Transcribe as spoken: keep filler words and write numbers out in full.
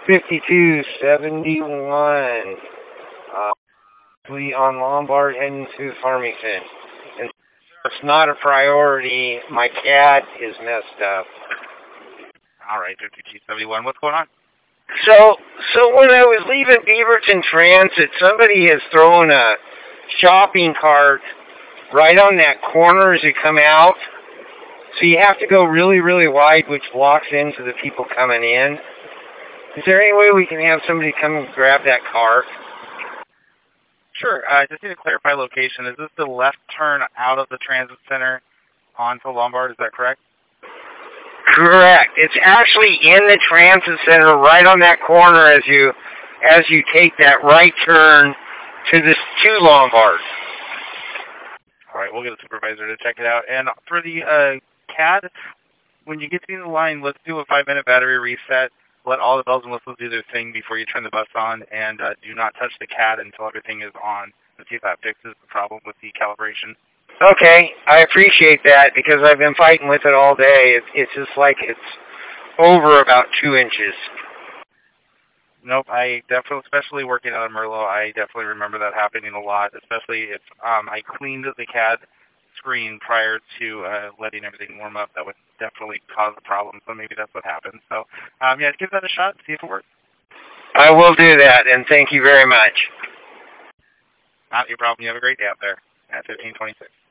fifty-two seventy-one. Uh, we on Lombard heading to Farmington. And it's not a priority. My cat is messed up. All right, fifty-two seventy-one. What's going on? So, so when I was leaving Beaverton Transit, somebody has thrown a shopping cart right on that corner as you come out. So you have to go really, really wide, which blocks into the people coming in. Is there any way we can have somebody come and grab that cart? Sure. I uh, just need to clarify location. Is this the left turn out of the transit center onto Lombard? Is that correct? Correct. It's actually in the transit center, right on that corner as you as you take that right turn to this to Lombard. All right, we'll get a supervisor to check it out. And for the uh, C A D, when you get to the end of the line, let's do a five-minute battery reset. Let all the bells and whistles do their thing before you turn the bus on, and uh, do not touch the C A D until everything is on. Let's see if that fixes the problem with the calibration. Okay, I appreciate that because I've been fighting with it all day. It's, it's just like it's over about two inches. Nope, I definitely, especially working out of Merlot, I definitely remember that happening a lot, especially if um, I cleaned the C A D screen prior to uh, letting everything warm up. That would definitely cause a problem, so maybe that's what happened. So, um, yeah, give that a shot, see if it works. I will do that, and thank you very much. Not your problem. You have a great day out there at fifteen twenty-six.